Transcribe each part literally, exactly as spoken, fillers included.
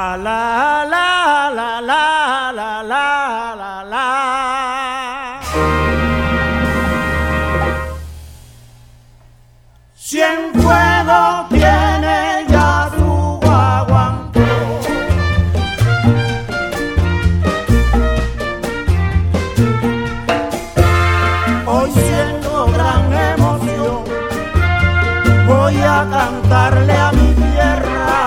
La la la la la la la la la. Cienfuegos tiene ya su guaguancó. Hoy siento gran emoción, voy a cantarle a mi tierra,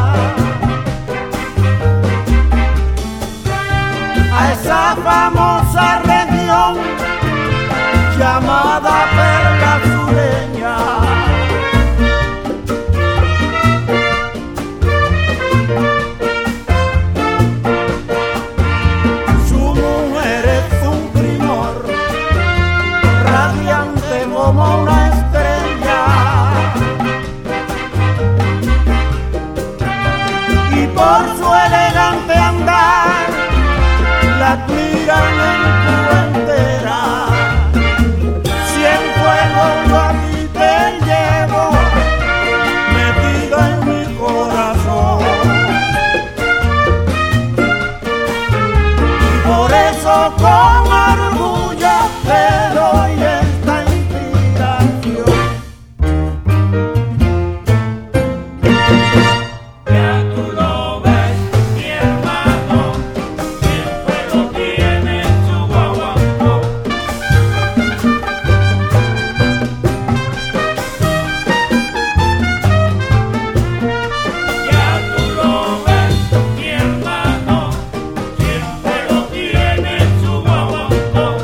a esa famosa región llamada Perla Sureña. Su mujer es un primor, radiante como una estrella, y por su elegante andar la admiran en Cuba entera. Cienfuegos yo a ti te llevo, metida en mi corazón, y por eso con orgullo te doy esta inspiración. Ya tú lo ves, mi hermano, Cienfuegos tiene su guaguancó. Ya tú lo ves, mi hermano, Cienfuegos tiene su guaguancó.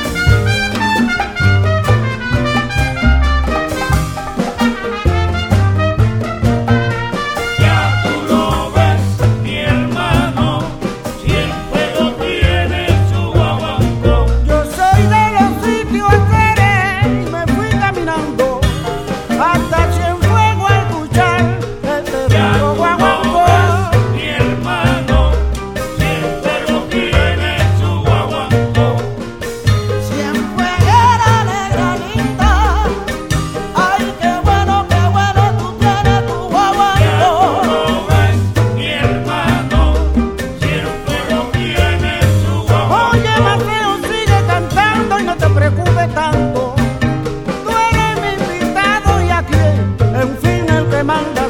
Ya tú lo ves, mi hermano, Cienfuegos tiene su guaguancó. Yo soy de los sitios enteré y me fui caminando hasta Cienfuegos a escuchar este Ya bello tú lo guaguancó. ves, mi hermano, Cienfuegos tiene su guaguancó. Cienfueguera negra linda, ay qué bueno, qué bueno tú tienes tu Ya guaguancó. tú lo ves, mi hermano, Cienfuegos tiene su guaguancó. Oye Mateo, sigue cantando y no te preocupes tanto, tú eres mi invitado y aquí, en fin, el que manda